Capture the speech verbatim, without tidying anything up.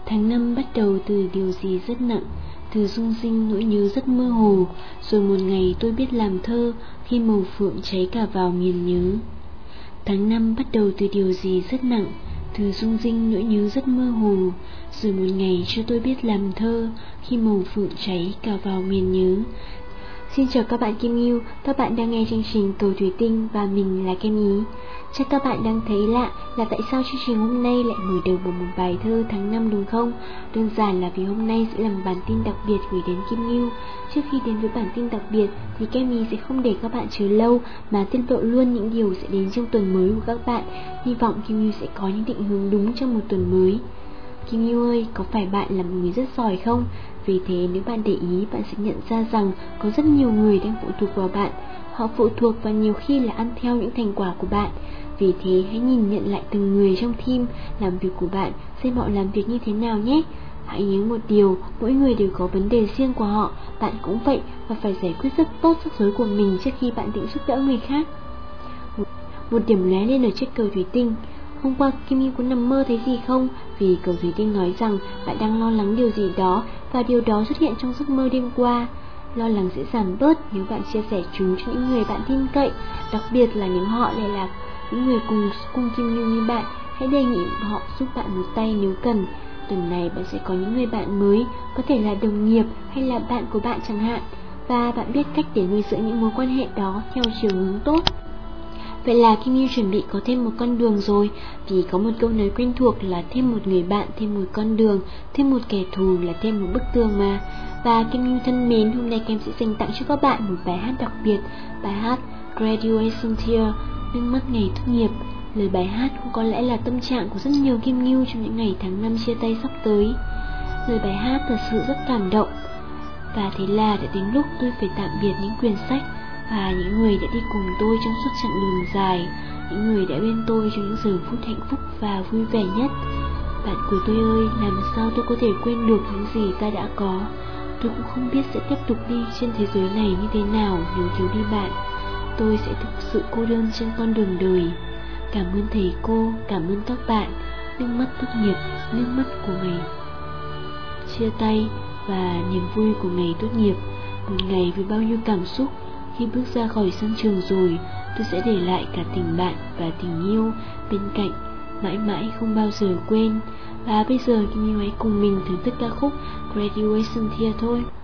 Tháng năm bắt đầu từ điều gì rất nặng, từ rung rinh nỗi nhớ rất mơ hồ. Rồi một ngày tôi biết làm thơ, khi màu phượng cháy cả vào miền nhớ. Tháng năm bắt đầu từ điều gì rất nặng, từ rung rinh nỗi nhớ rất mơ hồ. Rồi một ngày cho tôi biết làm thơ, khi màu phượng cháy cả vào miền nhớ. Xin chào các bạn Kim Yêu, các bạn đang nghe chương trình Cầu Thủy Tinh và mình là Kem Ý. Chắc các bạn đang thấy lạ là tại sao chương trình hôm nay lại mở đầu bằng một bài thơ tháng năm đúng không? Đơn giản là vì hôm nay sẽ là một bản tin đặc biệt gửi đến Kim Yêu. Trước khi đến với bản tin đặc biệt thì Kem Ý sẽ không để các bạn chờ lâu mà tiết lộ luôn những điều sẽ đến trong tuần mới của các bạn. Hy vọng Kim Yêu sẽ có những định hướng đúng trong một tuần mới. Kim Yêu ơi, có phải bạn là một người rất giỏi không? Vì thế nếu bạn để ý, bạn sẽ nhận ra rằng có rất nhiều người đang phụ thuộc vào bạn. Họ phụ thuộc và nhiều khi là ăn theo những thành quả của bạn. Vì thế hãy nhìn nhận lại từng người trong team làm việc của bạn, xem họ làm việc như thế nào nhé. Hãy nhớ một điều, mỗi người đều có vấn đề riêng của họ, bạn cũng vậy, và phải giải quyết rất tốt rắc rối của mình trước khi bạn định giúp đỡ người khác. Một, một điểm lóe lên ở chiếc cầu thủy tinh. Hôm qua Kim Yêu có nằm mơ thấy gì không? Vì cầu thủy tinh nói rằng bạn đang lo lắng điều gì đó, và điều đó xuất hiện trong giấc mơ đêm qua. Lo lắng sẽ giảm bớt nếu bạn chia sẻ chúng cho những người bạn tin cậy, đặc biệt là nếu họ lại là những người cùng cùng Kim Yêu như bạn. Hãy đề nghị họ giúp bạn một tay nếu cần. Tuần này bạn sẽ có những người bạn mới, có thể là đồng nghiệp hay là bạn của bạn chẳng hạn, và bạn biết cách để nuôi dưỡng những mối quan hệ đó theo chiều hướng tốt. Vậy là Kim Yêu chuẩn bị có thêm một con đường rồi. Vì có một câu nói quen thuộc là thêm một người bạn, thêm một con đường, thêm một kẻ thù là thêm một bức tường mà. Và Kim Yêu thân mến, hôm nay Kem sẽ dành tặng cho các bạn một bài hát đặc biệt. Bài hát Graduation Tear, nước mắt ngày tốt nghiệp. Lời bài hát cũng có lẽ là tâm trạng của rất nhiều Kim Yêu trong những ngày tháng năm chia tay sắp tới. Lời bài hát thật sự rất cảm động. Và thế là đã đến lúc tôi phải tạm biệt những quyển sách và những người đã đi cùng tôi trong suốt chặng đường dài, những người đã bên tôi trong những giờ phút hạnh phúc và vui vẻ nhất. Bạn của tôi ơi, làm sao tôi có thể quên được những gì ta đã có? Tôi cũng không biết sẽ tiếp tục đi trên thế giới này như thế nào nếu thiếu đi bạn. Tôi sẽ thực sự cô đơn trên con đường đời. Cảm ơn thầy cô, cảm ơn các bạn. Nước mắt tốt nghiệp, nước mắt của ngày chia tay và niềm vui của ngày tốt nghiệp. Một ngày với bao nhiêu cảm xúc. Khi bước ra khỏi sân trường rồi, tôi sẽ để lại cả tình bạn và tình yêu bên cạnh, mãi mãi không bao giờ quên. Và bây giờ Kim Yêu hãy cùng mình thưởng thức ca khúc Graduation Tear thôi.